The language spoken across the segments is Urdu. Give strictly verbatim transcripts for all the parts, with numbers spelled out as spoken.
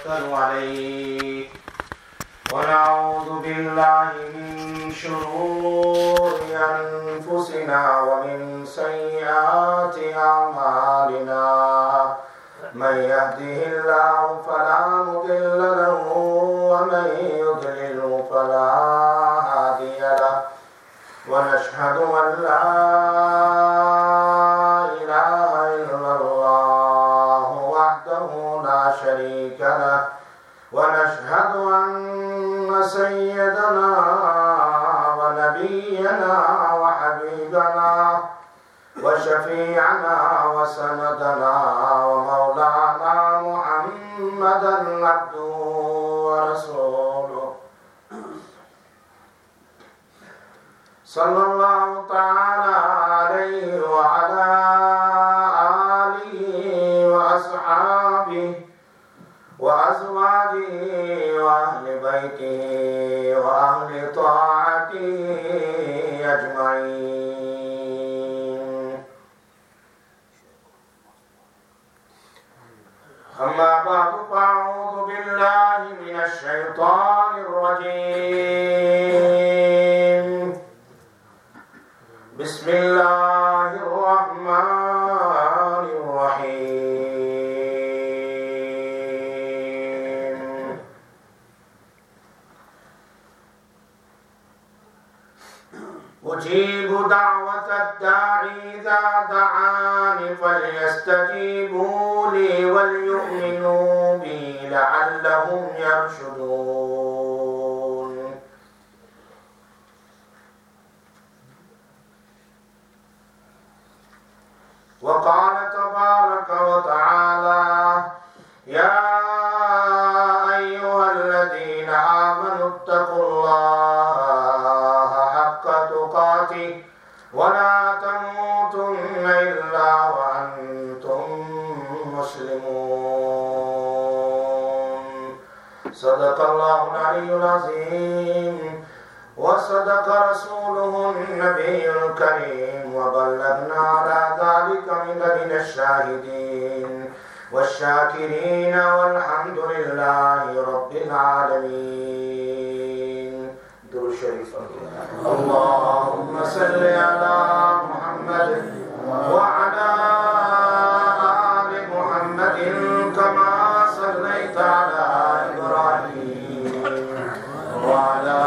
نتوكل عليه ونعوذ بالله من شرور أنفسنا ومن سيئات أعمالنا من يهده الله فلا مضل له ومن يضلل فلا هادي له ونشهد أن لا إله إلا الله وحده لا شريك له ونشهد أن سيدنا ونبينا وحبيبنا وشفيعنا وسندنا ومولانا محمدا عبده ورسوله صلى الله تعالى عليه وعلى آله وأصحابه وأزواجه وأهل بيته وأهل طاعته أجمعين. أما بعد فأعوذ بالله من الشيطان الرجيم. بسم الله الرحمن الرحيم. أجيب دعوة الداعي إذا دعاني فليستجيبوا لي وليؤمنوا بي لعلهم يرشدون. وقال تبارك وتعالى يا أيها الذين آمنوا اتقوا الله حق تقاته ولا تموتن إلا وأنتم مسلمون. صدق الله العلي العظيم وصدق رسوله النبي الكريم وبلغنا على ذلك من لدن الشاهدين والشاكرين والحمد لله رب العالمين. درود شریف اللهم صل على محمد وعلى آل محمد كما صليت على إبراهيم وعلى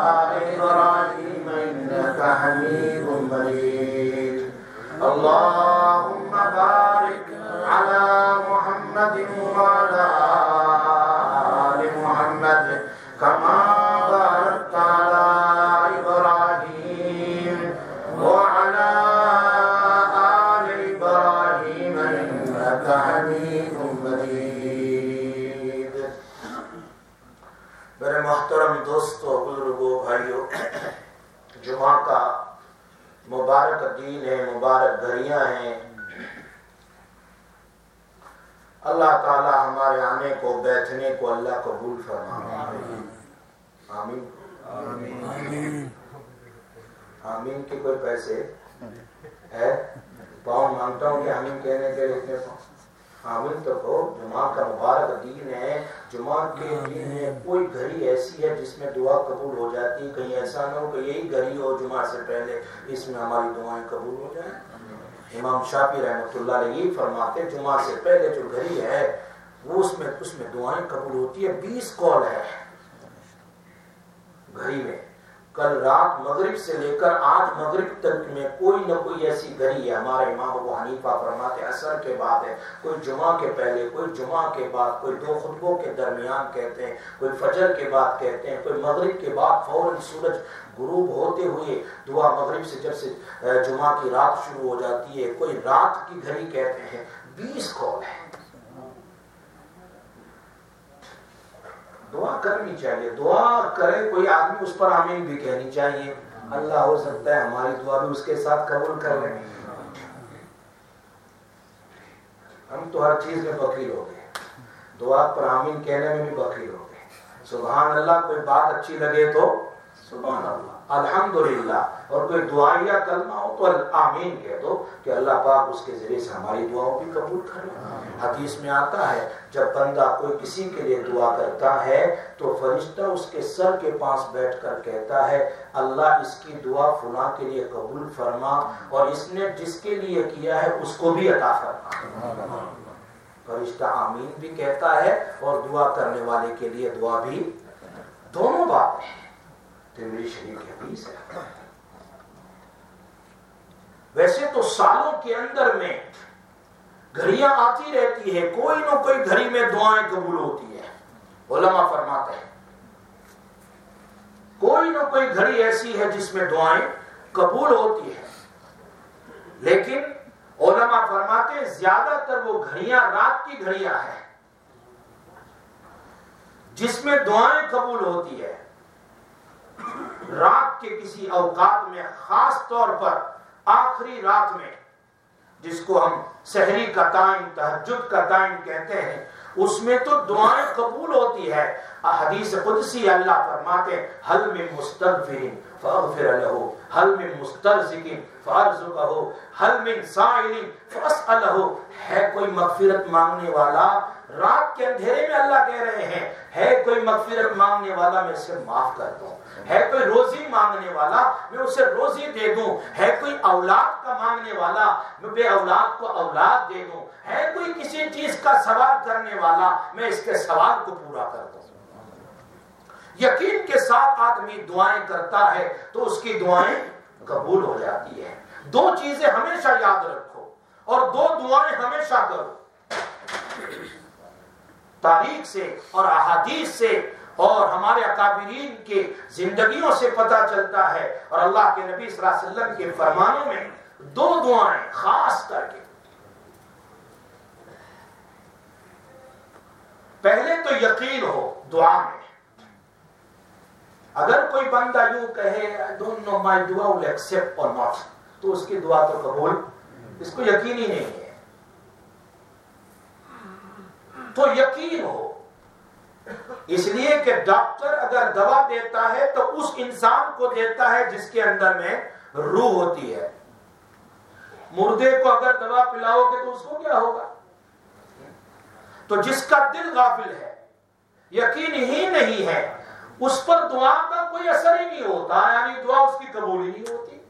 حميد مجيد. اللهم بارك على محمد وعلى آل محمد كما باركت على إبراهيم وعلى آل إبراهيم إنك حميد مجيد. میرے محترم دوستو، بزرگوں، بھائیوں، جمعہ کا مبارک دین ہے، مبارک گھڑیاں ہیں. اللہ تعالی ہمارے آنے کو، بیٹھنے کو اللہ قبول فرمائے. آمین آمین. آمین کے کوئی پیسے ہے؟ پاؤں مانگتا ہوں کہ آمین کہنے کے لیے پاؤں. آمین تو کہو. جمعہ کا مبارک دین ہے. جمعہ کے دن میں کوئی گھڑی ایسی ہے جس میں دعا قبول ہو جاتی ہے. کہیں ایسا نہ ہو کہ یہی گھڑی ہو جمعہ سے پہلے اس میں ہماری دعائیں قبول ہو جائیں. امام شافعی رحمۃ اللہ علیہ یہ فرماتے جمعہ سے پہلے جو گھڑی ہے وہ اس میں اس میں دعائیں قبول ہوتی ہے. بیس کال ہے گھڑی میں. کل رات مغرب سے لے کر آج مغرب تک میں کوئی نہ کوئی ایسی گھڑی ہے. ہمارے امام ابو حنیفہ فرماتے عصر کے بعد ہے، کوئی جمعہ کے پہلے، کوئی جمعہ کے بعد، کوئی دو خطبوں کے درمیان کہتے ہیں، کوئی فجر کے بعد کہتے ہیں، کوئی مغرب کے بعد فوراً سورج غروب ہوتے ہوئے دعا مغرب سے جب سے جمعہ کی رات شروع ہو جاتی ہے، کوئی رات کی گھڑی کہتے ہیں. بیس کال ہے. دعا کرنی چاہیے. دعا کرے کوئی آدمی اس پر آمین بھی کہنی چاہیے. اللہ ہو سکتا ہے ہماری دعا بھی اس کے ساتھ قبول کر لیں. ہم تو ہر چیز میں بخیل ہو گئے. دعا پر آمین کہنے میں بھی بخیل ہو گئے. سبحان اللہ کوئی بات اچھی لگے تو سبحان اللہ. الحمدللہ، اور کوئی دعا یا کلمہ ہو تو آمین کہہ دو کہ اللہ پاک اس کے ذریعے سے ہماری دعاؤں بھی قبول کر لے۔ حدیث میں آتا ہے جب بندہ کوئی کسی کے لیے دعا کرتا ہے تو فرشتہ اس کے سر کے پاس بیٹھ کر کہتا ہے اللہ اس کی دعا فلاں کے لیے قبول فرما، اور اس نے جس کے لیے کیا ہے اس کو بھی عطا فرما۔ فرشتہ آمین بھی کہتا ہے اور دعا کرنے والے کے لیے دعا بھی، دونوں باتیں ہیں۔ ترمذی شریف کی حدیث ہے۔ ویسے تو سالوں کے اندر میں گھڑیاں آتی رہتی ہے، کوئی نہ کوئی گھڑی میں دعائیں قبول ہوتی ہیں۔ علماء فرماتے ہیں کوئی نہ کوئی گھڑی ایسی ہے جس میں دعائیں قبول ہوتی ہیں، لیکن علماء فرماتے ہیں زیادہ تر وہ گھڑیاں رات کی گھڑیاں ہیں جس میں دعائیں قبول ہوتی ہے۔ رات کے کسی اوقات میں، خاص طور پر آخری رات میں، جس کو ہم سحری کا ٹائم، تہجد کا ٹائم کہتے ہیں، اس میں تو دعائیں قبول ہوتی ہے۔ حدیث قدسی اللہ فرماتے ہیں حل من مستغفر فاغفر له، حل من مسترزق فارزقه، حل من سائل فاسأله۔ ہے کوئی مغفرت مانگنے والا، رات کے اندھیرے میں اللہ کہہ رہے ہیں ہے کوئی مغفرت مانگنے والا میں اسے معاف کر دوں، ہے کوئی روزی مانگنے والا میں اسے روزی دے دوں، ہے کوئی اولاد کا مانگنے والا میں بے اولاد کو اولاد دے دوں، ہے کوئی کسی چیز کا سوال کرنے والا میں اس کے سوال کو پورا کر دوں۔ یقین کے ساتھ آدمی دعائیں کرتا ہے تو اس کی دعائیں قبول ہو جاتی ہیں۔ دو چیزیں ہمیشہ یاد رکھو اور دو دعائیں ہمیشہ کرو۔ تاریخ سے اور احادیث سے اور ہمارے اکابرین کے زندگیوں سے پتہ چلتا ہے، اور اللہ کے نبی صلی اللہ علیہ وسلم کے فرمانوں میں دو دعائیں خاص کر کے۔ پہلے تو یقین ہو دعا میں۔ اگر کوئی بندہ یوں کہے I don't know my dua will accept or not، تو اس کی دعا تو قبول، اس کو یقین ہی نہیں ہے۔ تو یقین ہو، اس لیے کہ ڈاکٹر اگر دوا دیتا ہے تو اس انسان کو دیتا ہے جس کے اندر میں روح ہوتی ہے۔ مردے کو اگر دوا پلاؤ گے تو اس کو کیا ہوگا؟ تو جس کا دل غافل ہے، یقین ہی نہیں ہے، اس پر دعا کا کوئی اثر ہی نہیں ہوتا، یعنی دعا اس کی قبول ہی نہیں ہوتی۔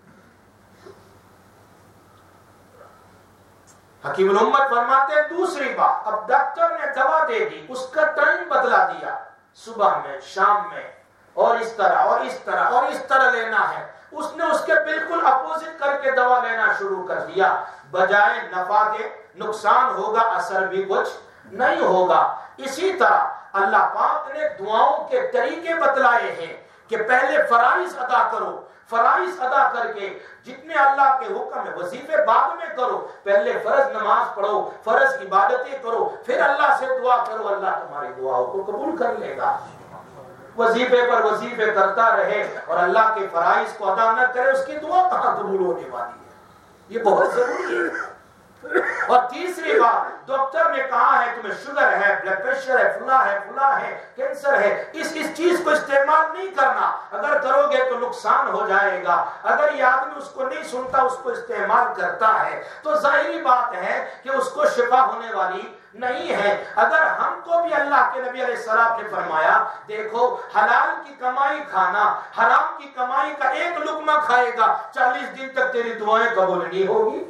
حکیم الامت فرماتے ہیں دوسری بات، اب ڈاکٹر نے دوا دے دی، اس کا ٹائم بدلا دیا، صبح میں، شام میں، اور اس طرح اور اس طرح اور اس طرح لینا ہے، اس نے اس کے بالکل اپوزٹ کر کے دوا لینا شروع کر دیا، بجائے نفع کے نقصان ہوگا، اثر بھی کچھ نہیں ہوگا۔ اسی طرح اللہ پاک نے دعاؤں کے طریقے بتلائے ہیں کہ پہلے فرائض ادا کرو، فرائض ادا کر کے جتنے اللہ کے حکم ہے، وظیفے بعد میں کرو، پہلے فرض نماز پڑھو، فرض عبادتیں کرو، پھر اللہ سے دعا کرو، اللہ تمہاری دعاؤں کو قبول کر لے گا۔ وظیفے پر وظیفے کرتا رہے اور اللہ کے فرائض کو ادا نہ کرے، اس کی دعا کہاں قبول ہونے والی ہے؟ یہ بہت ضروری ہے۔ اور تیسری بات، ڈاکٹر نے کہا ہے تمہیں شوگر ہے، بلڈ پریشر ہے، فلاں ہے فلاں ہے، کینسر ہے، اس اس چیز کو استعمال نہیں کرنا، اگر کرو گے تو نقصان ہو جائے گا۔ اگر یہ آدمی اس کو نہیں سنتا، اس کو استعمال کرتا ہے، تو ظاہری بات ہے کہ اس کو شفا ہونے والی نہیں ہے۔ اگر ہم کو بھی اللہ کے نبی علیہ السلام نے فرمایا دیکھو حلال کی کمائی کھانا، حرام کی کمائی کا ایک لقمہ کھائے گا، چالیس دن تک تیری دعائیں قبول نہیں ہوگی۔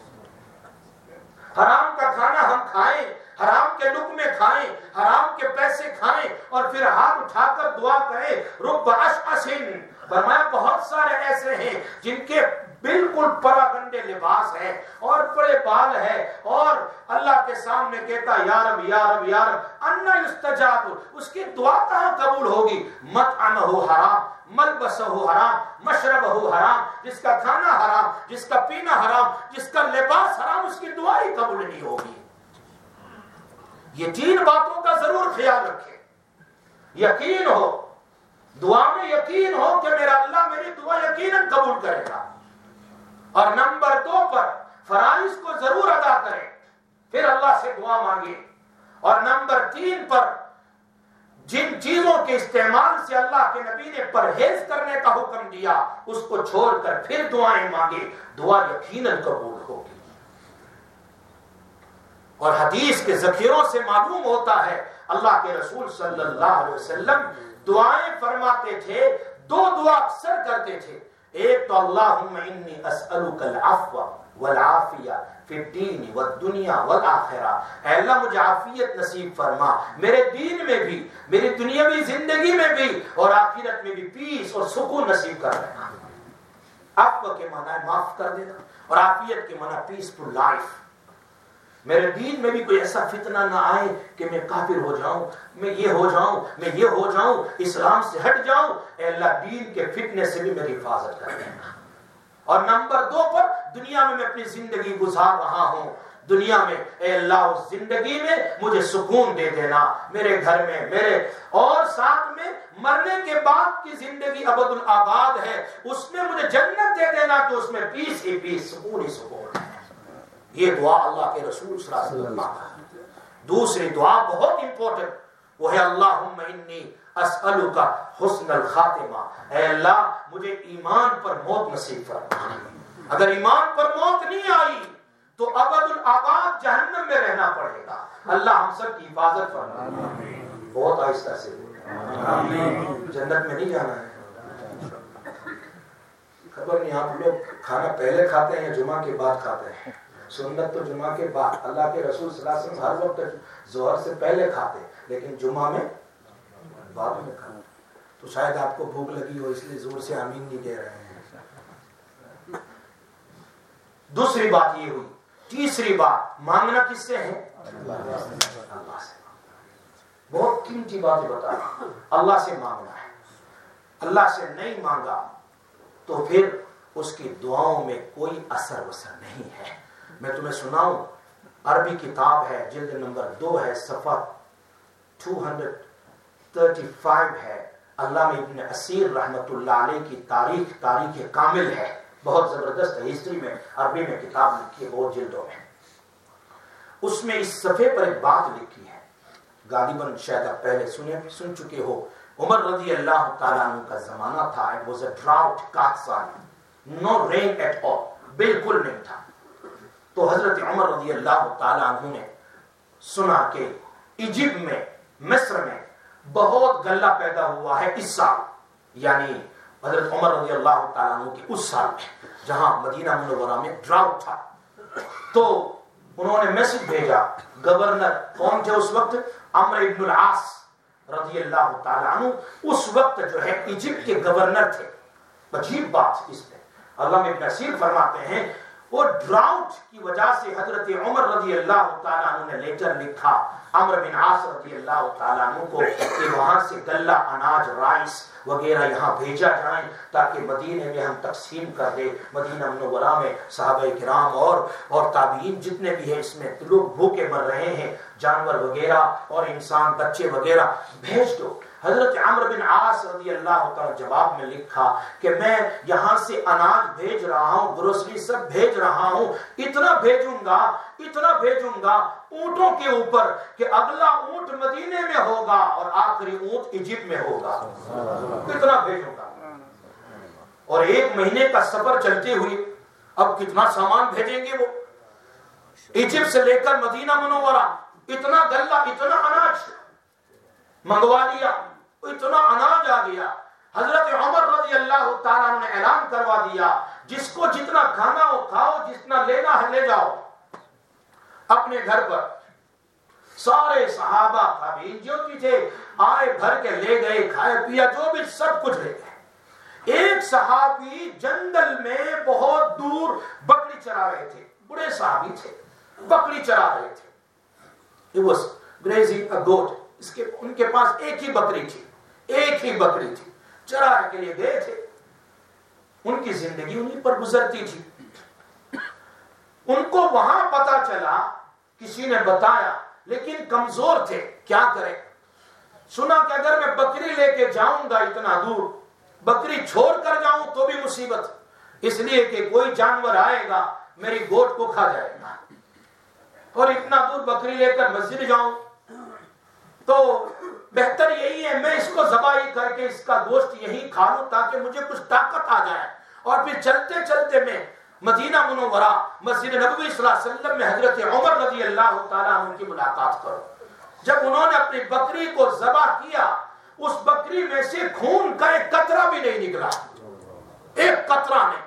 حرام کا کھانا ہم کھائیں، حرام کے لقمے کھائیں، حرام کے پیسے کھائیں، اور پھر ہاتھ اٹھا کر دعا کریں رب اشعث، فرمایا بہت سارے ایسے ہیں جن کے بالکل پراگنڈے لباس ہے اور بڑے بال ہے، اور اللہ کے سامنے کہتا یا رب یا رب یا رب انا یستجاب، اس کی دعا کہاں قبول ہوگی؟ مطعمہ حرام، ملبسہ حرام، مشربہ حرام، جس کا کھانا حرام، جس کا پینا حرام، جس کا لباس حرام، اس کی دعا ہی قبول نہیں ہوگی۔ یہ تین باتوں کا ضرور خیال رکھیں۔ یقین ہو، دعا میں یقین ہو کہ میرا اللہ میری دعا یقیناً قبول کرے گا، اور نمبر دو پر فرائض کو ضرور ادا کریں، پھر اللہ سے دعا مانگیں، اور نمبر تین پر جن چیزوں کے استعمال سے اللہ کے نبی نے پرہیز کرنے کا حکم دیا، اس کو چھوڑ کر پھر دعائیں مانگے، دعا یقیناً قبول ہوگی۔ اور حدیث کے ذخیروں سے معلوم ہوتا ہے اللہ کے رسول صلی اللہ علیہ وسلم دعائیں فرماتے تھے، دو دعا اکثر کرتے تھے۔ ایک تو اللہم انی اسألک العفو والعافیہ فی الدین والدنیا والآخرہ، اے اللہ مجھے عافیت نصیب فرما، میرے دین میں بھی، میری دنیاوی زندگی میں بھی، اور آخرت میں بھی پیس اور سکون نصیب کر دینا۔ عفو کے معنی معاف کر دینا، اور عافیت کے معنی پیسفل لائف۔ میرے دین میں بھی کوئی ایسا فتنہ نہ آئے کہ میں کافر ہو جاؤں، میں یہ ہو جاؤں، میں یہ ہو جاؤں، اسلام سے ہٹ جاؤں۔ اے اللہ دین کے فتنے سے بھی میری حفاظت کر دینا۔ اور نمبر دو پر دنیا میں میں اپنی زندگی گزار رہا ہوں، دنیا میں اے اللہ اس زندگی میں مجھے سکون دے دینا، میرے گھر میں، میرے اور ساتھ میں مرنے کے بعد کی زندگی ابد الآباد ہے، اس میں مجھے جنت دے دینا کہ اس میں پیس ہی پیس، سکون ہی سکون ہے۔ یہ دعا اللہ کے رسول صلی اللہ علیہ وسلم کا۔ دوسری دعا بہت امپورٹنٹ، وہ ہے اللہم انی اسألک حسن الخاتمہ، اے اللہ مجھے ایمان پر موت نصیب فرما۔ اگر ایمان پر موت نہیں آئی تو ابد الآباد جہنم میں رہنا پڑے گا۔ اللہ ہم سب کی حفاظت فرما۔ بہت آہستہ سے جنت میں نہیں جانا ہے۔ خبر نہیں آپ لوگ کھانا پہلے کھاتے ہیں یا جمعہ کے بعد کھاتے ہیں؟ سنت تو جمعہ کے بعد، اللہ کے رسول صلی اللہ علیہ وسلم ہر وقت ظہر سے پہلے کھاتے، لیکن جمعہ میں بعد میں کھاتے۔ تو شاید آپ کو بھوک لگی ہو اس لیے زور سے آمین نہیں کہہ رہے ہیں۔ دوسری بات یہ ہوئی۔ تیسری بات، مانگنا کس سے ہے؟ اللہ سے۔ بہت قیمتی باتیں بتا رہا ہوں، اللہ سے مانگنا ہے۔ اللہ سے نہیں مانگا تو پھر اس کی دعاؤں میں کوئی اثر وثر نہیں ہے۔ میں تمہیں سناؤں، عربی کتاب ہے، جلد نمبر دو ہے، صفحہ دو سو پینتیس ہے، علامہ ابن اسیر رحمت اللہ علیہ کی تاریخ تاریخ کامل ہے، بہت زبردست ہے، ہسٹری میں عربی میں کتاب لکھی ہے بہت جلدوں میں۔ اس میں اس صفحے پر ایک بات لکھی ہے، غالباً شاید آپ پہلے سنے سن چکے ہو۔ عمر رضی اللہ تعالیٰ عنہ کا زمانہ تھا، it was a drought کاکساری، no rain at all، بالکل نہیں تھا۔ تو حضرت عمر رضی اللہ تعالیٰ عنہ نے سنا کہ ایجپٹ میں، مصر میں بہت غلہ پیدا ہوا ہے اس سال، یعنی حضرت عمر رضی اللہ تعالیٰ عنہ کے اس سال میں جہاں مدینہ منورہ میں ڈراؤٹ تھا۔ تو انہوں نے میسج بھیجا، گورنر کون تھے اس وقت؟ عمرو بن العاص رضی اللہ تعالیٰ عنہ اس وقت جو ہے ایجپٹ کے گورنر تھے۔ عجیب بات اس میں علامہ ابن اسیر فرماتے ہیں وہ ڈراؤٹ کی وجہ سے حضرت عمر رضی اللہ تعالیٰ عنہ نے لیٹر لکھا عمرو بن عاص رضی اللہ تعالیٰ عنہ کو کہ وہاں سے غلہ، اناج، رائس وغیرہ یہاں بھیجا جائیں تاکہ مدینے میں ہم تقسیم کر دیں۔ مدینہ منورہ میں صحابہ کرام اور اور تابعین جتنے بھی ہیں، اس میں لوگ بھوکے مر رہے ہیں، جانور وغیرہ اور انسان بچے وغیرہ بھیج دو۔ حضرت عمرو بن عاص رضی اللہ تعالیٰ جواب میں لکھا کہ میں یہاں سے اناج بھیج رہا ہوں، گروسری سب بھیج رہا ہوں، اتنا بھیجوں گا اتنا بھیجوں گا اونٹوں کے اوپر کہ اگلا اونٹ مدینے میں ہوگا اور آخری اونٹ ایجپٹ میں ہوگا، اتنا بھیجوں گا۔ اور ایک مہینے کا سفر چلتے ہوئے اب کتنا سامان بھیجیں گے وہ، ایجپٹ سے لے کر مدینہ منورہ، اتنا غلہ، اتنا اناج منگوا لیا، اتنا اناج آ گیا۔ حضرت عمر رضی اللہ تعالیٰ عنہ نے اعلان کروا دیا، جس کو جتنا کھانا ہو کھاؤ، جتنا لینا ہے لے جاؤ اپنے گھر پر۔ سارے صحابہ تابعین جو بھی تھے آئے، بھر کے لے گئے، کھائے پیا جو بھی سب کچھ لے گئے۔ ایک صحابی جنگل میں بہت دور بکری چرا رہے تھے، بڑے صحابی تھے، بکری چرا رہے تھے۔ He was grazing a goat، اس کے ان کے پاس ایک ہی بکری تھی، ایک ہی بکری تھی، چرانے کے لیے گئے تھے۔ ان کی زندگی انہیں پر گزرتی تھی۔ ان کو وہاں پتا چلا، کسی نے بتایا، لیکن کمزور تھے، کیا کریں؟ سنا کہ اگر میں بکری لے کے جاؤں گا اتنا دور، بکری چھوڑ کر جاؤں تو بھی مصیبت، اس لیے کہ کوئی جانور آئے گا میری گوٹ کو کھا جائے گا، اور اتنا دور بکری لے کر مسجد جاؤں تو بہتر یہی ہے میں اس کو ذبح کہ اس کا گوشت یہی کھا لوں تاکہ مجھے کچھ طاقت آ جائے. اور پھر چلتے چلتے میں مدینہ منورہ مسجد نبوی صلی اللہ علیہ وسلم میں حضرت عمر رضی اللہ تعالیٰ عنہ کی ملاقات کرو. جب انہوں نے اپنی بکری کو ذبح کیا, اس بکری میں سے خون کا ایک قطرہ بھی نہیں نکلا, ایک قطرہ نہیں.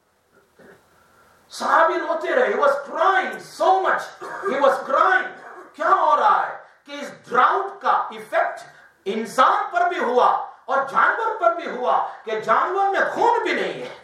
صحابی روتے رہے. He was crying so much. He was crying. کیا ہو رہا ہے کہ اس ڈراؤٹ کا ایفیکٹ انسان پر بھی ہوا اور جانور پر بھی ہوا کہ جانور میں خون بھی نہیں ہے.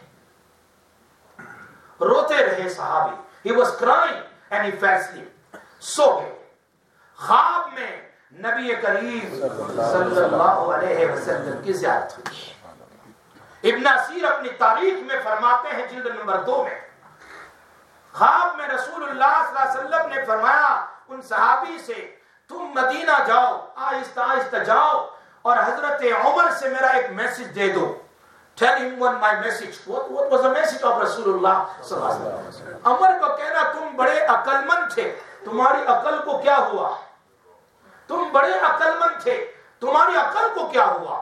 روتے رہے صحابی. He was crying and he fell asleep. سو گئے. خواب میں نبی کریم صلی اللہ علیہ وسلم کی زیارت ہوئی. ابن اسیر اپنی تاریخ میں فرماتے ہیں جلد نمبر دو میں, خواب میں رسول اللہ صلی اللہ علیہ وسلم نے فرمایا ان صحابی سے, تم مدینہ جاؤ, آہستہ آہستہ جاؤ اور حضرت عمر سے میرا ایک میسج دے دو. Tell him one my message. What, what was the message of Rasulullah صلی اللہ علیہ وسلم؟ عمر کو کہنا تم بڑے عقل مند تھے, تمہاری عقل کو کیا ہوا؟ تم بڑے عقل مند تھے, تمہاری عقل کو کیا ہوا؟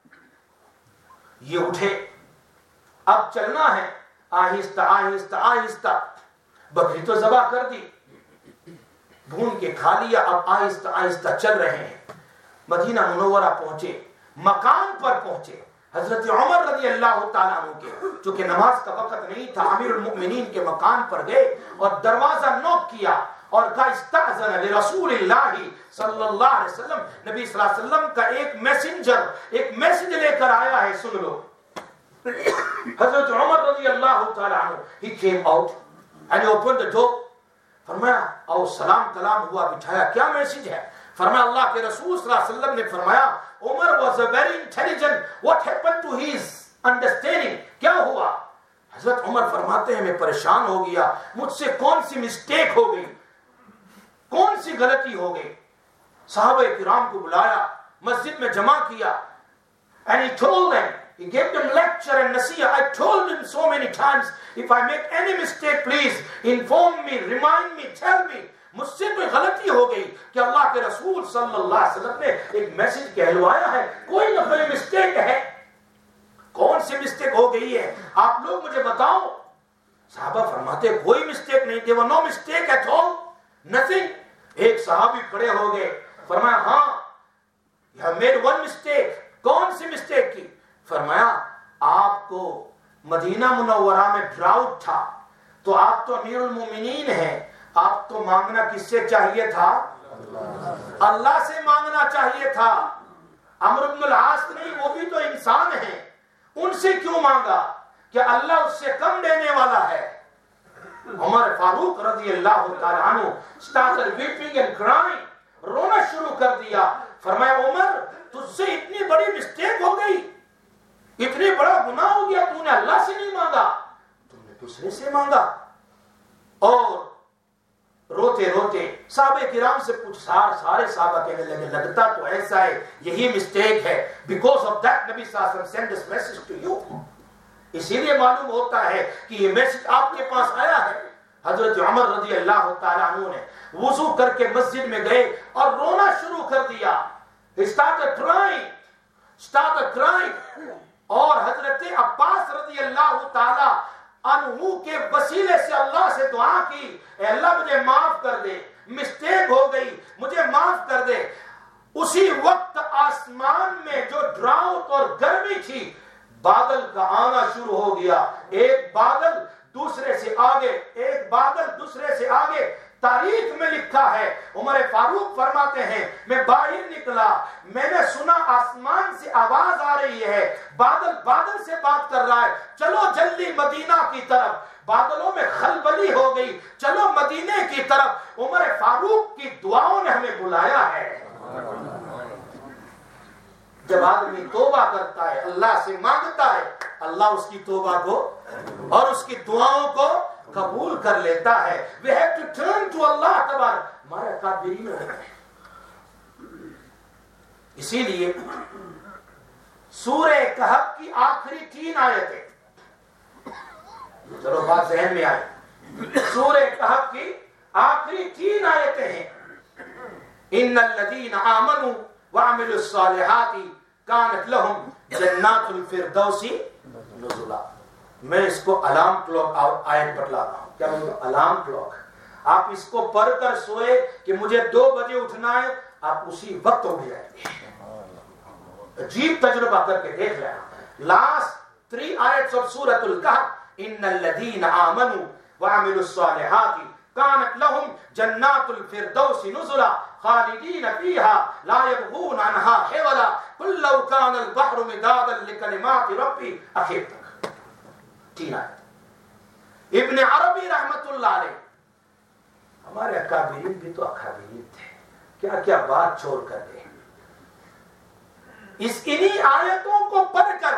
یہ اٹھے, اب چلنا ہے. آہستہ آہستہ آہستہ بکری تو ذبح کر دی, بھون کے کھا لیا, اب آہستہ آہستہ چل رہے ہیں. مدینہ منورہ پہنچے, مقام پر پہنچے. حضرت عمر رضی اللہ تعالیٰ عنہ کے, چونکہ نماز کا وقت نہیں تھا, امیر المؤمنین کے مکان پر گئے اور دروازہ نوک کیا اور کہا استاذن لرسول اللہ صلی اللہ علیہ وسلم, نبی صلی اللہ علیہ وسلم کا ایک میسنجر ایک میسج لے کر آیا ہے, سن لو. حضرت عمر رضی اللہ تعالیٰ عنہ he came out and he opened the door. فرمایا اور سلام کلام ہوا, بٹھایا, کیا میسج ہے؟ فرمایا اللہ کے رسول صلی اللہ علیہ وسلم نے فرمایا عمر was a very intelligent. What happened to his understanding? کیا ہوا؟ حضرت عمر فرماتے ہیں میں پریشان ہو گیا, مجھ سے کون سی مسٹیک ہو گئی, کون سی غلطی ہو گئی. صحابہ کرام کو بلایا, مسجد میں جمع کیا, and he told them, he gave them lecture and nasiha. I told him so many times, if I make any mistake, please inform me, remind me, tell me. مجھ سے کوئی غلطی ہو گئی کہ اللہ کے رسول صلی اللہ علیہ وسلم نے ایک میسج کہلوایا ہے, کوئی نہ کوئی مسٹیک ہے. کون سی مسٹیک ہو گئی ہے آپ لوگ مجھے بتاؤ. صحابہ فرماتے کوئی مسٹیک نہیں, there was no mistake at all, nothing. ایک صحابی کھڑے ہو گئے, فرمایا ہاں you have made one mistake. کون سی مسٹیک کی؟ فرمایا آپ کو مدینہ منورہ میں ڈراؤٹ تھا, تو آپ تو امیر المومنین ہیں, آپ تو مانگنا کس سے چاہیے تھا؟ اللہ سے مانگنا چاہیے تھا. عمرو بن العاص نہیں, وہ بھی تو انسان ہیں, ان سے کیوں مانگا کہ اللہ اس سے کم دینے والا ہے. عمر فاروق رضی اللہ تعالیٰ عنہ started weeping and crying, رونا شروع کر دیا. فرمایا عمر تجھ سے اتنی بڑی مسٹیک ہو گئی, اتنی بڑا گناہ ہو گیا, تو نے اللہ سے نہیں مانگا, تم نے دوسرے سے مانگا. اور روتے روتے صحابہ کرام سے پوچھ, سار سارے صحابہ کہنے لگے لگتا تو ایسا ہے, یہی مسٹیک ہے. because of that نبی صلی اللہ علیہ وسلم sent this message to you. اسی لیے معلوم ہوتا ہے کہ یہ میسج آپ کے پاس آیا ہے. حضرت عمر رضی اللہ تعالیٰ عنہ نے وضو کر کے مسجد میں گئے اور رونا شروع کر دیا. He started crying, started crying. اور حضرت عباس رضی اللہ تعالیٰ عنہ کے وسیلے سے اللہ سے دعا کی, اے اللہ مجھے معاف کر دے, مسٹیک ہو گئی, مجھے معاف کر دے. اسی وقت آسمان میں جو ڈراؤٹ اور گرمی تھی, بادل کا آنا شروع ہو گیا. ایک بادل دوسرے سے آگے, ایک بادل دوسرے سے آگے. تاریخ میں لکھا ہے, عمر فاروق فرماتے ہیں میں باہر نکلا, میں نے سنا آسمان سے آواز آ رہی ہے, بادل بادل سے بات کر رہا ہے, چلو جلدی مدینہ کی طرف. بادلوں میں خلبلی ہو گئی, چلو مدینے کی طرف. عمر فاروق کی دعاؤں نے ہمیں بلایا ہے. جب آدمی توبہ کرتا ہے, اللہ سے مانگتا ہے, اللہ اس کی توبہ کو اور اس کی دعاؤں کو قبول کر لیتا ہے. We have to turn to Allah تبارک. ہمارے قابلی میں ہے. اسی لیے سورہ کہف کی آخری تین آیتیں, چلو بات ذہن میں آئے, سورہ کہف کی آخری تین آیتیں ہیں. ان الذین آمنوا وعملوا الصالحات کانت لہم جنات الفردوس نزلا. میں اس کو الارم کلاک آیت بتلا رہا ہوں. کیا بولتا الارم کلاک؟ آپ اس کو پڑھ کر سوئے کہ مجھے دو بجے اٹھنا ہے, آپ اسی وقت اٹھ جائیں گے. عجیب تجربہ کر کے دیکھ رہے ہیں. Last three ayats of Surah Al-Kahf. إِنَّ الَّذِينَ آمَنُوا وَعَمِلُوا الصَّالِحَاتِ كَانَتْ لَهُمْ جَنَّاتُ الْفِرْدَوْسِ نُزُلًا خَالِدِينَ فِيهَا لَا يَبْغُونَ عَنْهَا حِوَلًا قُلْ لَوْ كَانَ الْبَحْرُ مِدَادًا لِكَلِمَاتِ رَبِّي آخر تک تین آیت. ابن عربی رحمت اللہ علیہ, ہمارے اکابرین بھی تو اکابرین تھے, کیا کیا بات چھوڑ کر گئے. اس انہی آیتوں کو پڑھ کر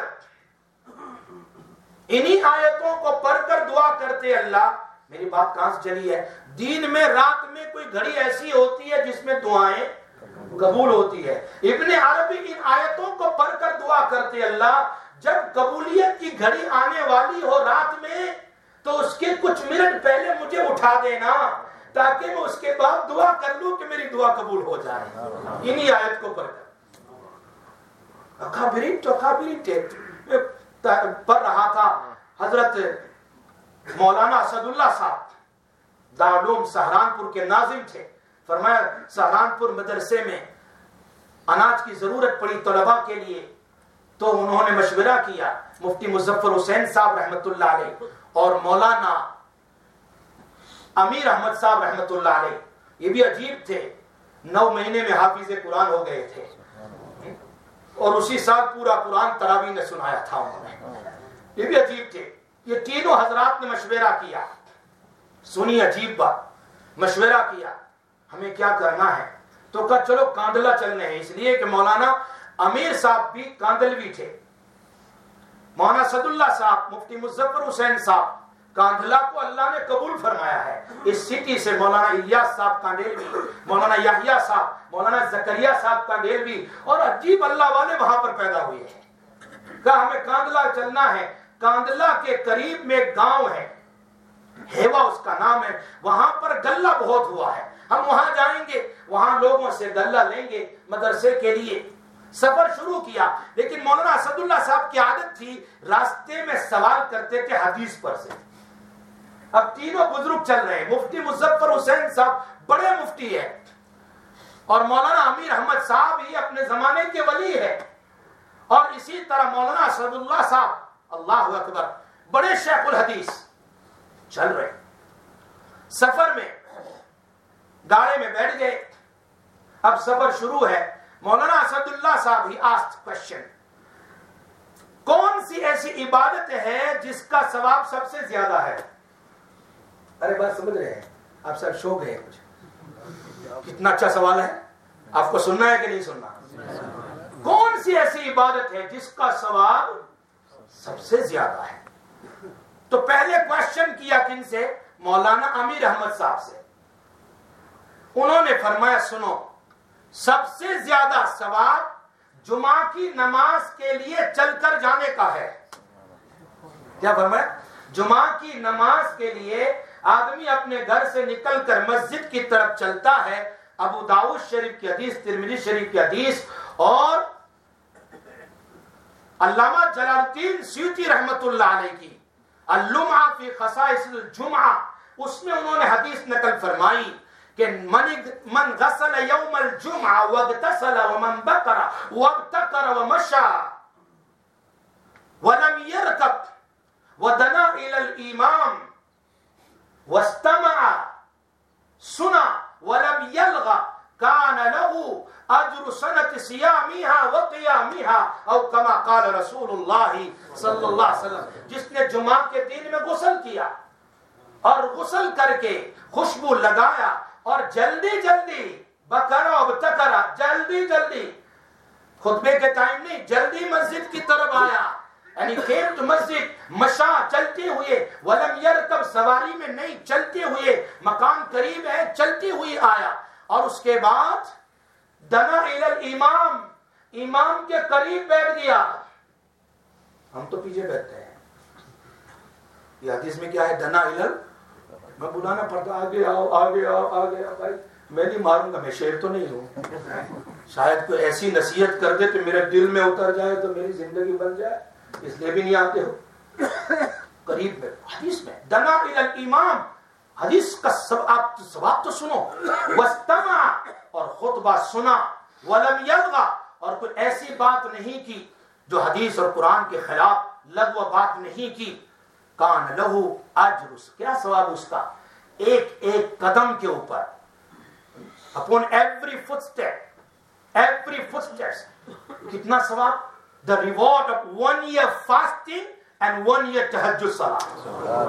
انہی آیتوں کو پڑھ کر دعا کرتے اللہ. میری بات کہاں سے چلی ہے؟ دین میں رات میں کوئی گھڑی ایسی ہوتی ہے جس میں دعائیں قبول ہوتی ہے. ابن عربی ان آیتوں کو پڑھ کر دعا کرتے اللہ جب قبولیت کی گھڑی آنے والی ہو رات میں تو اس کے کچھ منٹ پہلے مجھے اٹھا دینا تاکہ میں اس کے بعد دعا کر لوں کہ میری دعا قبول ہو جائے. انہی آیت کو پڑھ کر اکابرین تو اکابرین تھے. میں پڑھ رہا تھا, حضرت مولانا اسد اللہ صاحب دارالعلوم سہارنپور کے ناظم تھے. فرمایا سہارنپور مدرسے میں اناج کی ضرورت پڑی طلباء کے لیے, تو انہوں نے مشورہ کیا مفتی مظفر حسین صاحب رحمت اللہ علیہ اور مولانا امیر احمد صاحب رحمت اللہ علیہ. یہ بھی عجیب تھے, نو مہینے میں حافظ قرآن ہو گئے تھے اور اسی سال پورا قرآن تراویح نے سنایا تھا انہوں نے. یہ بھی عجیب تھے. یہ تینوں حضرات نے مشورہ کیا, سنی عجیب بات, مشورہ کیا ہمیں کیا کرنا ہے. تو کہا چلو کاندلہ چلنے ہیں, اس لیے کہ مولانا امیر صاحب بھی کاندلوی تھے. مولانا اسد اللہ صاحب, مفتی مظفر حسین صاحب, کاندھلا کو اللہ نے قبول فرمایا ہے. اس سٹی سے مولانا الیاس صاحب کاندیلوی, مولانا یحییٰ صاحب, مولانا زکریا صاحب کاندیلوی اور عجیب اللہ والے وہاں پر پیدا ہوئے ہیں. کہا ہمیں کاندھلا چلنا ہے. کاندھلا کے قریب میں ایک گاؤں ہے, ہیوا اس کا نام ہے, وہاں پر غلہ بہت ہوا ہے, ہم وہاں جائیں گے, وہاں لوگوں سے غلہ لیں گے مدرسے کے لیے. سفر شروع کیا, لیکن مولانا اسد اللہ صاحب کی عادت تھی راستے میں سوال کرتے تھے حدیث پر سے. اب تینوں بزرگ چل رہے ہیں. مفتی مظفر حسین صاحب بڑے مفتی ہے اور مولانا امیر احمد صاحب ہی اپنے زمانے کے ولی ہے, اور اسی طرح مولانا اسد اللہ صاحب اللہ اکبر بڑے شیخ الحدیث چل رہے. سفر میں گاڑی میں بیٹھ گئے, اب سفر شروع ہے. مولانا اسد اللہ صاحب ہی آسکڈ کوسچن, کون سی ایسی عبادت ہے جس کا ثواب سب سے زیادہ ہے؟ ارے بات سمجھ رہے ہیں آپ سب, شو گئے کچھ. کتنا اچھا سوال ہے, آپ کو سننا ہے کہ نہیں سننا؟ کون سی ایسی عبادت ہے جس کا ثواب سب سے زیادہ ہے؟ تو پہلے کوسچن کیا کن سے؟ مولانا امیر احمد صاحب سے. انہوں نے فرمایا سنو, سب سے زیادہ ثواب جمعہ کی نماز کے لیے چل کر جانے کا ہے. کیا فرمایا؟ جمعہ کی نماز کے لیے آدمی اپنے گھر سے نکل کر مسجد کی طرف چلتا ہے. ابو داؤد شریف کی حدیث, ترمذی شریف کی حدیث, اور علامہ جلال الدین سیوطی رحمت اللہ علیہ کی اللمعہ فی خصائص الجمعہ, اس میں انہوں نے حدیث نقل فرمائی کہ من غسل یوم الجمعہ واغتسل ومن بکر وابتکر ومشى ولم يركب ودنا الى الامام واستمع سنا ولم يلغى كان له اجر سنة صيامها وقيامها او كما قال رسول اللہ صلی اللہ علیہ وسلم. جس نے جمعہ کے دن میں غسل کیا اور غسل کر کے خوشبو لگایا اور جلدی جلدی بکرا ابتکرا, جلدی جلدی خطبے کے ٹائم نہیں, جلدی مسجد کی طرف آیا, یعنی came to مسجد, مشا چلتے ہوئے, ولم یرکب سواری میں نہیں, چلتے ہوئے, مکان قریب ہے چلتی ہوئی آیا, اور اس کے بعد دنا الی الامام, امام کے قریب بیٹھ گیا. ہم تو پیچھے بیٹھتے ہیں. یہ حدیث میں کیا ہے؟ دنا الی, میں بلانا پڑتا, آگے آؤ آگے آؤ آگے آؤ. بھائی میں نہیں ماروں گا, میں شیر تو نہیں ہوں. شاید کوئی ایسی نصیحت کر دے تو میرے دل میں اتر جائے تو میری زندگی بن جائے، اس لیے بھی نہیں آتے ہو۔ قریب میں حدیث میں دنا الی الامام، حدیث کا سب آپ ثواب تو سنو، واستمع اور خطبہ سنا، ولم یلغ اور کوئی ایسی بات نہیں کی جو حدیث اور قرآن کے خلاف لغو بات نہیں کی، کان لہو اجر، کیا ثواب اس کا؟ ایک ایک قدم کے اوپر، upon every foot step, every foot step کتنا ثواب؟ The reward of one year fasting and one year تہجد صلاۃ،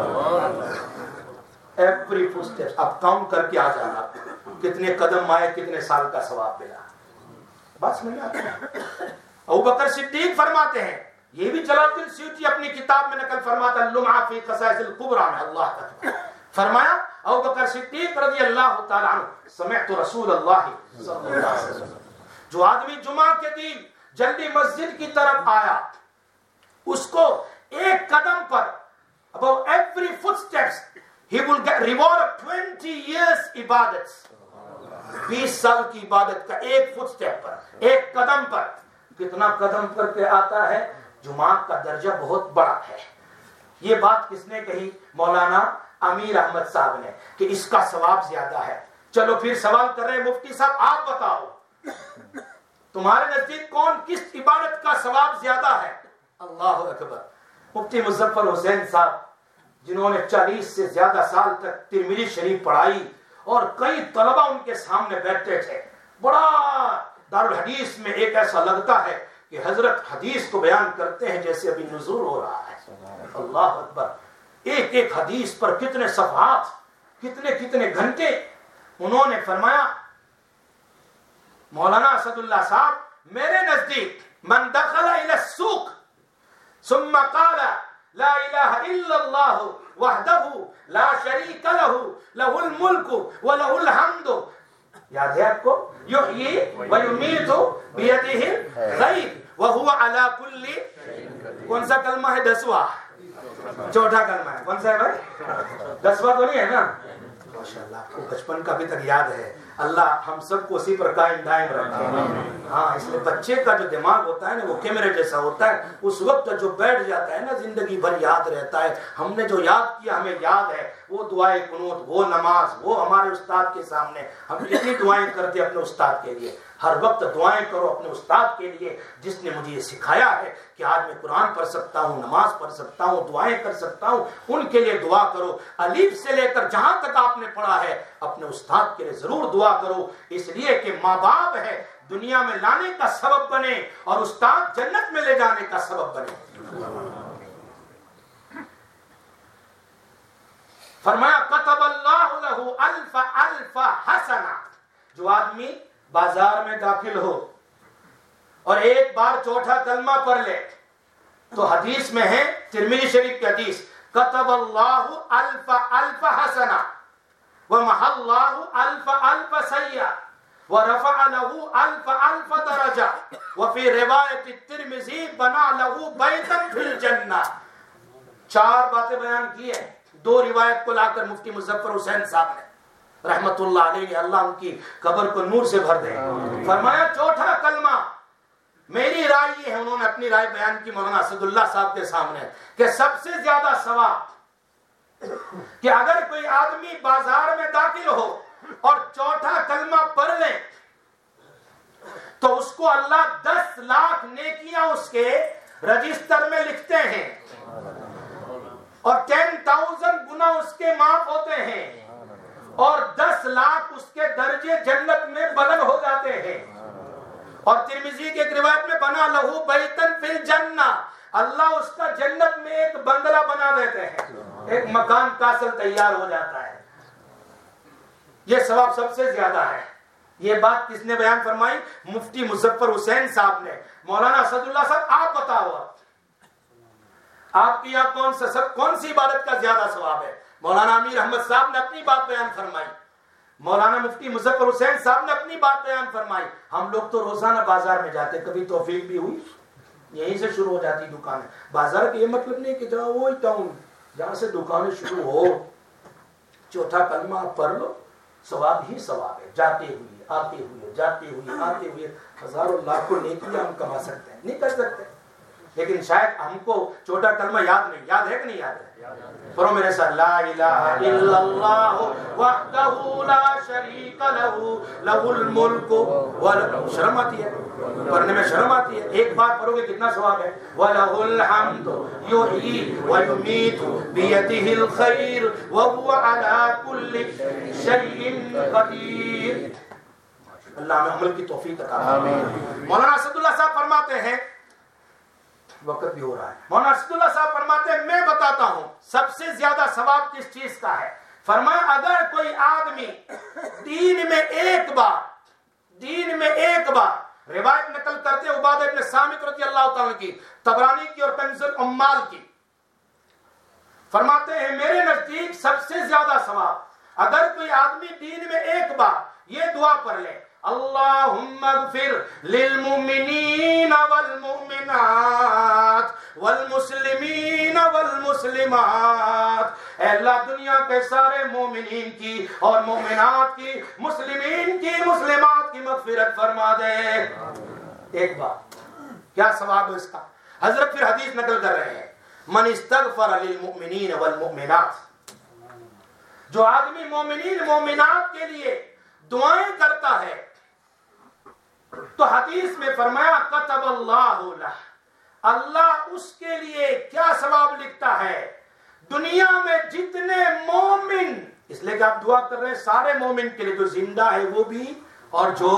ایوری فٹ اسٹیپ اب کاؤنٹ کر کے آ جانا کتنے قدم آئے، کتنے سال کا ثواب ملا۔ بس میں آتا ہے۔ ابوبکر صدیق فرماتے ہیں، یہ بھی جلال الدین سیوطی اپنی کتاب میں نقل فرماتا ہے اللمعہ فی قصائص الکبریٰ میں، اللہ کا فرمایا ابوبکر صدیق رضی اللہ تعالی عنہ، سمعت رسول اللہ صلی اللہ علیہ وسلم، جو آدمی جمعہ کے دن جلدی مسجد کی طرف آیا، اس کو ایک قدم پر about every footsteps he will get reward of twenty years عبادت، بیس سال کی عبادت کا ایک فٹ سٹیپ پر، ایک قدم پر۔ کتنا قدم پر کے آتا ہے؟ جمعہ کا درجہ بہت بڑا ہے۔ یہ بات کس نے کہی؟ مولانا امیر احمد صاحب نے، کہ اس کا ثواب زیادہ ہے۔ چلو پھر سوال کر رہے ہیں مفتی صاحب، آپ بتاؤ تمہارے نزدیک کون کس عبادت کا ثواب زیادہ ہے؟ اللہ اکبر۔ مفتی مظفر حسین صاحب جنہوں نے چالیس سے زیادہ سال تک ترمذی شریف پڑھائی اور کئی طلبہ ان کے سامنے بیٹھتے تھے، بڑا دارالحدیث میں ایک ایسا لگتا ہے کہ حضرت حدیث کو بیان کرتے ہیں جیسے ابھی نزول ہو رہا ہے۔ اللہ اکبر۔ ایک ایک حدیث پر کتنے صفحات، کتنے کتنے گھنٹے۔ انہوں نے فرمایا مولانا اسد اللہ صاحب، میرے نزدیک من دخل الى السوق ثم قال لا الہ الا اللہ وحدہ لا شریک لہ لہ الملک ولہ الحمد، یاد ہے آپ کو؟ یحیی ویمیت بیدہ الخیر وہو علی کل، کون سا کلمہ ہے؟ دسواں، چوتھا کلمہ ہے، کون سا ہے بھائی؟ دسواں تو نہیں ہے نا؟ ماشاءاللہ آپ کو بچپن کا بھی تک یاد ہے۔ اللہ ہم سب کو اسی پر قائم دائم رکھے۔ ہاں، اس لیے بچے کا جو دماغ ہوتا ہے نا وہ کیمرے جیسا ہوتا ہے، اس وقت جو بیٹھ جاتا ہے نا زندگی بھر یاد رہتا ہے۔ ہم نے جو یاد کیا ہمیں یاد ہے، وہ دعائے قنوت، وہ نماز، وہ ہمارے استاد کے سامنے ہم کتنی دعائیں کرتے اپنے استاد کے لیے۔ ہر وقت دعائیں کرو اپنے استاد کے لیے جس نے مجھے یہ سکھایا ہے کہ آج میں قرآن پڑھ سکتا ہوں، نماز پڑھ سکتا ہوں، دعائیں کر سکتا ہوں، ان کے لیے دعا کرو۔ الف سے لے کر جہاں تک آپ نے پڑھا ہے اپنے استاد کے لیے ضرور دعا کرو، اس لیے کہ ماں باپ ہے دنیا میں لانے کا سبب بنے اور استاد جنت میں لے جانے کا سبب بنے۔ فرمایا کتب اللہ لہ الف الف حسنہ، جو آدمی بازار میں داخل ہو اور ایک بار چوتھا کلمہ پڑھ لے تو حدیث میں ہے، ترمذی شریف کی حدیث، کتب اللہ الف الف حسنہ ومحى اللہ الف الف سیئہ ورفع له الف الف درجہ وفی روایت الترمذی بنا له بیتا فی الجنہ۔ چار باتیں بیان کی ہیں، دو روایت کو لا کر مفتی مظفر حسین صاحب نے رحمت اللہ علیہ، اللہ ان کی قبر کو نور سے بھر دے، فرمایا چوتھا کلمہ، میری رائے یہ ہے، انہوں نے اپنی رائے بیان کی مولانا اسد اللہ صاحب کے سامنے، کہ سب سے زیادہ ثواب کہ اگر کوئی آدمی بازار میں داخل ہو اور چوتھا کلمہ پڑھ لے تو اس کو اللہ دس لاکھ نیکیاں اس کے رجسٹر میں لکھتے ہیں اور ٹین تاؤزینڈ گنا اس کے معاف ہوتے ہیں اور دس لاکھ اس کے درجے جنت میں بلند ہو جاتے ہیں۔ اور ترمذی کی ایک روایت میں بنا لہو بیتن فی الجنہ، اللہ اس کا جنت میں ایک بنگلہ بنا دیتے ہیں، ایک مکان کاسل تیار ہو جاتا ہے۔ یہ ثواب سب سے زیادہ ہے۔ یہ بات کس نے بیان فرمائی؟ مفتی مظفر حسین صاحب نے۔ مولانا اسد اللہ صاحب آپ بتاؤ، آپ کی یہاں کون سا سب کون سی عبادت کا زیادہ ثواب ہے؟ مولانا امیر احمد صاحب نے اپنی بات بیان فرمائی، مولانا مفتی مظفر حسین صاحب نے اپنی بات بیان فرمائی۔ ہم لوگ تو روزانہ بازار میں جاتے، کبھی توفیق بھی ہوئی یہیں سے شروع ہو جاتی دکانیں۔ بازار کا یہ مطلب نہیں کہ جہاں وہی ٹاؤن جہاں سے دکانیں شروع ہو، چوتھا کلمہ آپ پڑھ لو، ثواب ہی ثواب ہے، جاتے ہوئے آتے ہوئے جاتے ہوئے آتے ہوئے ہزاروں لاکھوں نیکیاں ہم کما سکتے ہیں، نہیں کر سکتے، لیکن شاید ہم کو چھوٹا کلمہ یاد نہیں، یاد ہے کہ نہیں یاد ہے؟ پڑھو میرے ساتھ، لا الہ الا اللہ وحدہ لا شریک لہ لہ الملک وَلَهُ، شرم آتی ہے پڑھنے میں، شرم آتی ہے، ایک بار پڑھو گے کتنا ثواب ہے، وَلَهُ الْحَمْدُ يُحْيِي وَيُمِيتُ بِيَدِهِ الْخَيْرُ وَهُوَ عَلَى كُلِّ شَيْءٍ قَدِيرٌ۔ اللہ ہمیں عمل کی توفیق عطا فرمائے۔ مولانا اسد اللہ صاحب فرماتے ہیں، وقت بھی ہو رہا ہے، مولانا اسد اللہ صاحب فرماتے ہیں میں بتاتا ہوں سب سے زیادہ ثواب کس چیز کا ہے۔ فرمایا اگر کوئی آدمی دین میں ایک بار دین میں ایک بار روایت نقل کرتے عبادہ ابن صامت رضی اللہ تعالیٰ کی، طبرانی کی اور کنز العمال کی، فرماتے ہیں میرے نزدیک سب سے زیادہ ثواب اگر کوئی آدمی دین میں ایک بار یہ دعا پڑھ لے، اللہم اغفر للمؤمنین والمؤمنات والمسلمین والمسلمات، اے اللہ دنیا کے سارے مومنین کی اور مومنات کی، مسلمین کی مسلمات کی مغفرت فرما دے۔ ایک بات کیا ثواب ہے اس کا؟ حضرت پھر حدیث نقل کر رہے ہیں، من استغفر للمؤمنین والمؤمنات، جو آدمی مومنین مومنات کے لیے دعائیں کرتا ہے تو حدیث میں فرمایا کتب اللہ لہ، اللہ اس کے لیے کیا ثواب لکھتا ہے، دنیا میں جتنے مومن، اس لیے کہ آپ دعا کر رہے ہیں سارے مومن کے لیے، جو زندہ ہے وہ بھی اور جو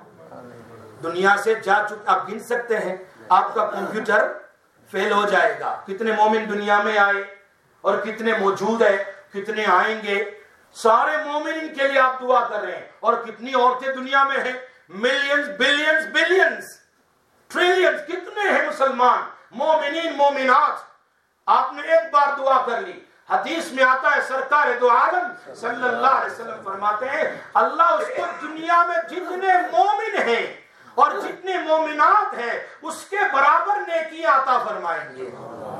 دنیا سے جا چکے، آپ گن سکتے ہیں، آپ کا کمپیوٹر فیل ہو جائے گا، کتنے مومن دنیا میں آئے اور کتنے موجود ہیں، کتنے آئیں گے، سارے مومن کے لیے آپ دعا کر رہے ہیں، اور کتنی عورتیں دنیا میں ہیں، ملینز بلینز بلینز ٹریلینز، کتنے ہیں مسلمان مومنین مومنات، آپ نے ایک بار دعا کر لی، حدیث میں آتا ہے سرکار دو عالم صلی اللہ علیہ وسلم فرماتے ہیں اللہ اس کو دنیا میں جتنے مومن ہیں اور جتنے مومنات ہیں اس کے برابر نیکی عطا فرمائیں گے،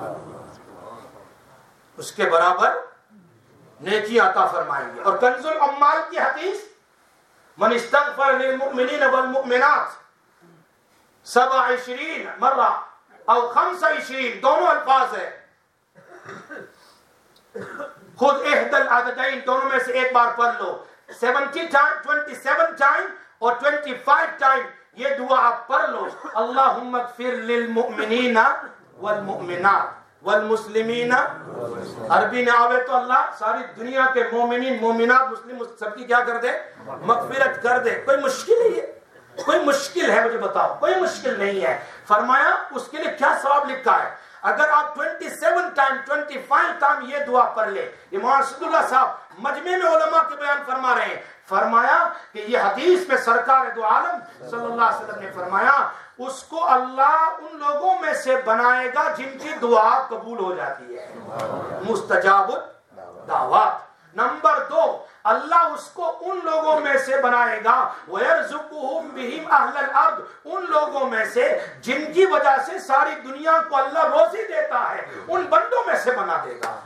اس کے برابر نیکی عطا فرمائیں گے۔ اور کنز العمال کی حدیث، من استغفر للمؤمنین والمؤمنات سبع عشرین مرہ او خمس عشرین، دونوں الفاظ ہے، خود احد العددین، دونوں میں سے ایک بار پڑھ لو، seventy time twenty seven time اور ٹوینٹی فائیو ٹائم یہ دعا آپ پڑھ لو، اللہم اغفر للمؤمنین والمؤمنات والمسلمین، عربی میں آوے تو اللہ ساری دنیا کے مومنین مومنات مسلم سب کی کیا کر دے، مغفرت کر دے۔ کوئی مشکل نہیں ہے، کوئی مشکل ہے مجھے بتاؤ، کوئی مشکل نہیں ہے۔ فرمایا اس کے لیے کیا ثواب لکھا ہے، اگر آپ twenty seven time twenty five time یہ دعا پڑھ لے۔ امام اسد اللہ صاحب مجمع میں علماء کے بیان فرما رہے ہیں، فرمایا کہ یہ حدیث میں سرکار دو عالم صلی اللہ علیہ وسلم نے فرمایا اس کو اللہ ان لوگوں میں سے بنائے گا جن کی دعا قبول ہو جاتی ہے، مستجاب الدعوات۔ نمبر دو، اللہ اس کو ان لوگوں میں سے بنائے گا وَيَرْزُقُهُمْ بِهِمْ أَهْلَ الْأَرْضِ، ان لوگوں میں سے جن کی وجہ سے ساری دنیا کو اللہ روزی دیتا ہے، ان بندوں میں سے بنا دے گا۔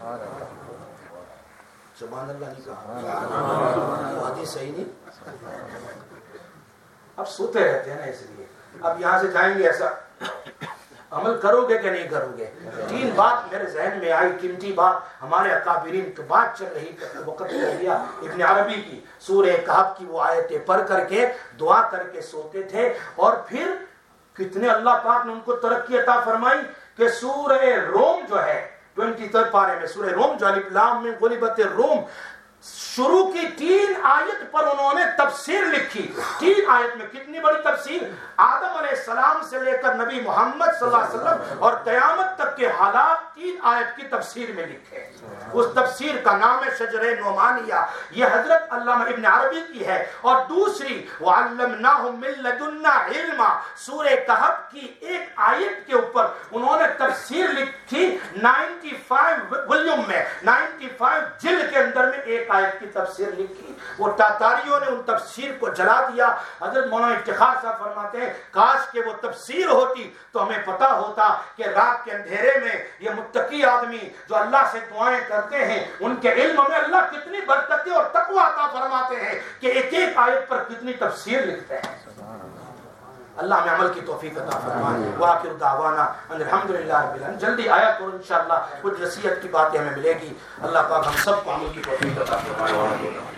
سبحان اللہ نہیں کہا، حدیث صحیح نہیں، اب سوتے رہتے ہیں نا، اس لیے اب یہاں سے جائیں گے، ایسا عمل کرو گے کہ نہیں کرو گے؟ تین بات میرے ذہن میں آئی، قیمتی بات، ہمارے اکابرین کی بات چل رہی تھی، وقت کر دیا، ابن عربی کی سورہ کہف کی وہ آیتیں پڑھ کر کے دعا کر کے سوتے تھے، اور پھر کتنے اللہ پاک نے ان کو ترقی عطا فرمائی کہ سورہ روم جو ہے ٹوینٹی تھرڈ پارے میں، سورہ روم جو الف لام میں غلبت الروم، شروع کی تین آیت پر انہوں نے تفسیر لکھی۔ تین آیت میں کتنی بڑی تفسیر، آدم علیہ السلام سے لے کر نبی محمد صلی اللہ علیہ وسلم اور قیامت تک کے حالات تین آیت کی تفسیر میں لکھے۔ اس تفسیر کا نام ہے شجرہ نعمانیہ، یہ حضرت علامہ ابن عربی کی ہے۔ اور دوسری وَعَلَّمْنَاهُ مِن لَّدُنَّا عِلْمًا، سورہ کہف کی ایک آیت کے اوپر انہوں نے تفسیر لکھی، نائنٹی فائیو ولیوم میں، نائنٹی فائیو جلد کے اندر میں ایک آیت کی تفسیر لکھی۔ وہ تاتاریوں نے ان تفسیر کو جلا دیا۔ حضرت مولانا افتخار صاحب فرماتے ہیں کاش کہ وہ تفسیر ہوتی تو ہمیں پتا ہوتا کہ رات کے اندھیرے میں یہ متقی آدمی جو اللہ سے دعائیں کرتے ہیں ان کے علم میں اللہ کتنی برکتیں اور تقوی عطا فرماتے ہیں کہ ایک ایک آیت پر کتنی تفسیر لکھتے ہیں۔ اللہ ہمیں عمل کی توفیق عطا فرمائے. وآخر دعوانا ان الحمدللہ رب العالمین. جلدی آیا کرو انشاءاللہ، کچھ نصیحت کی باتیں ہمیں ملے گی. اللہ پاک ہم سب کو عمل کی توفیق عطا فرمائے.